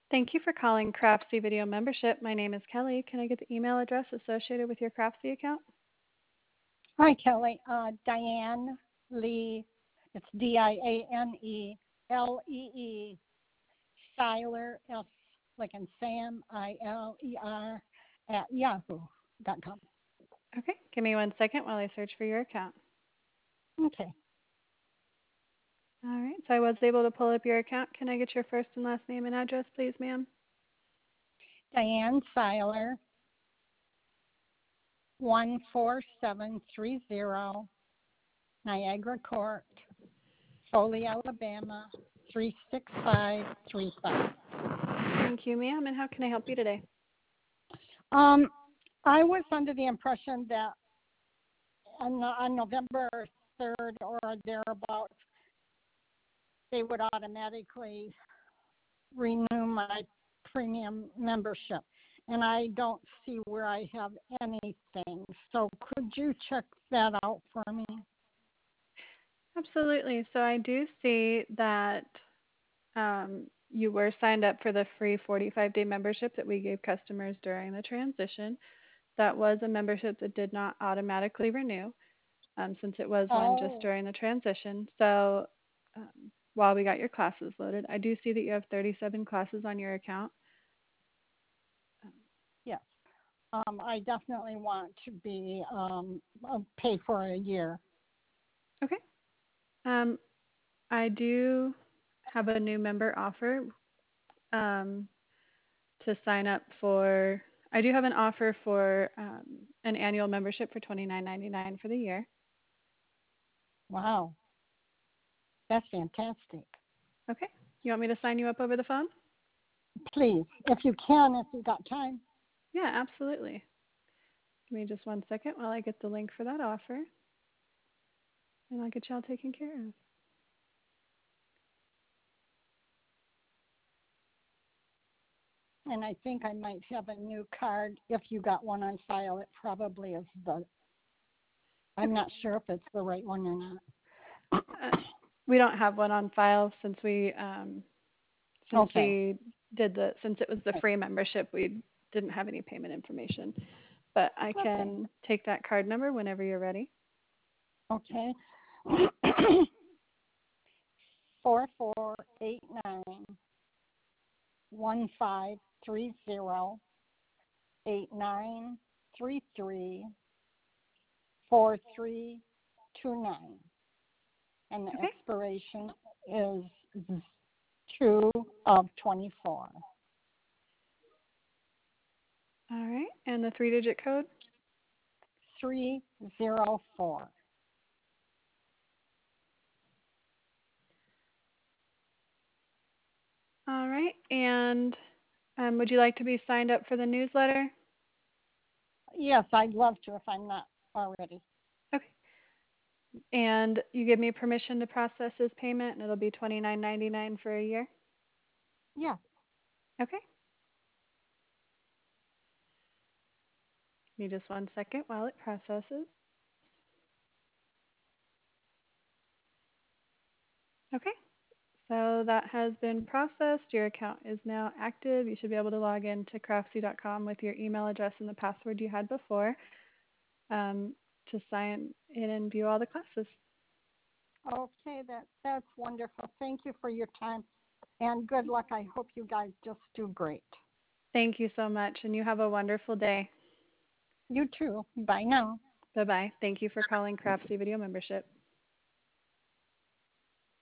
Thank you for calling Craftsy Video Membership. My name is Kelly. Can I get the email address associated with your Craftsy account? Hi, Kelly. Diane Lee. It's Dianelee Seiler, S like in Sam, Iler at yahoo.com. Okay, give me 1 second while I search for your account. Okay. All right, so I was able to pull up your account. Can I get your first and last name and address, please, ma'am? Diane Seiler, 14730 Niagara Court, Foley, Alabama, 36535. Thank you, ma'am. And how can I help you today? I was under the impression that on November 3rd or thereabouts, they would automatically renew my premium membership. And I don't see where I have anything. So could you check that out for me? Absolutely. So I do see that you were signed up for the free 45-day membership that we gave customers during the transition. That was a membership that did not automatically renew since it was one just Oh, during the transition. So while we got your classes loaded, I do see that you have 37 classes on your account. yes. I definitely want to be paid for a year. Okay. Um, I do have a new member offer um, to sign up for. I do have an offer for an annual membership for $29.99 for the year. Wow, that's fantastic. Okay. You want me to sign you up over the phone? Please, if you can, if you got time. Yeah, absolutely. Give me just 1 second while I get the link for that offer, and I'll get y'all taken care of. And I think I might have a new card. If you got one on file, it probably is I'm Okay. not sure if it's the right one or not. Uh, we don't have one on file since Okay. we since it was the free membership, we didn't have any payment information. But I Okay. can take that card number whenever you're ready. Okay. 4489-1530-8933-4329. And the Okay. expiration is 2 of 24. All right. And the 3-digit code? 304. All right. And would you like to be signed up for the newsletter? Yes, I'd love to if I'm not already. Okay. And you give me permission to process this payment, and it'll be $29.99 for a year? Yeah. Okay. Give me just 1 second while it processes. Okay. So that has been processed. Your account is now active. You should be able to log in to craftsy.com with your email address and the password you had before um, to sign in and view all the classes. Okay, that's wonderful. Thank you for your time and good luck. I hope you guys just do great. Thank you so much, and you have a wonderful day. You too. Bye now. Bye bye. Thank you for calling Craftsy Video Membership.